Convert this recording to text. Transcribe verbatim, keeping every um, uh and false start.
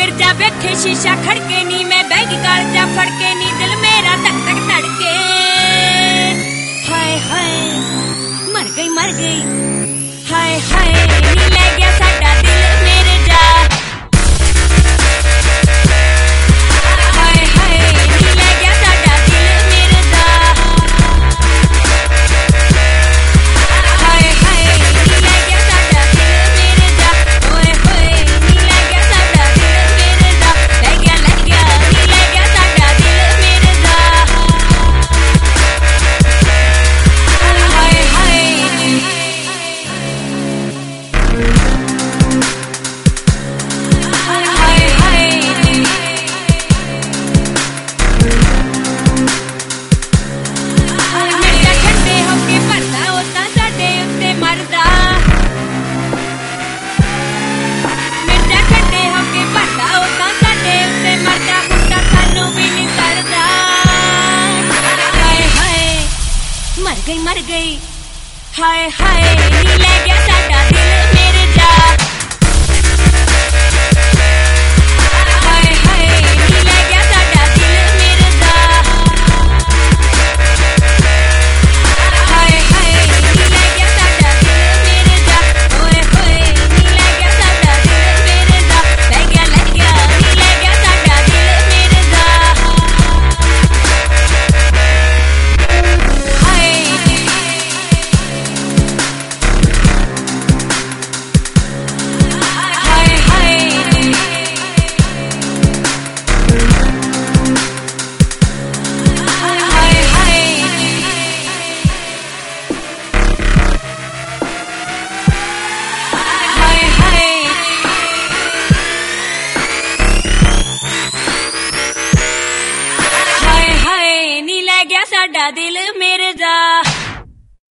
मिर्जा बैठे शीशा खड़के नी मैं बैग कालजा फड़के नी दिल मेरा धक धक धड़के हाय हाय मर गई मर गई हाय हाय नी ले गया साडा दिल मेरे जा हाय हाय नी ले गया साडा दिल मेरे जा हाय हाय नी ले गया साडा दिल मेरे जा ओए होए नी ले गया साडा दिल मेरे जा ले गया ले गया नी ले गया साडा दिल मेरे जा हाय हाय मर गई मर गई हाय हाय नी ले गया साडा दिल मेरे जा हाय हाय नी ले गया साडा दिल मेरे जा हाय हाय नी ले गया साडा दिल मेरे जा ओए होए नी ले गया साडा दिल मेरे जा ले गया ले गया नी ले गया साडा दिल मेरे जा नी ले गया साडा दिल मेरे जा।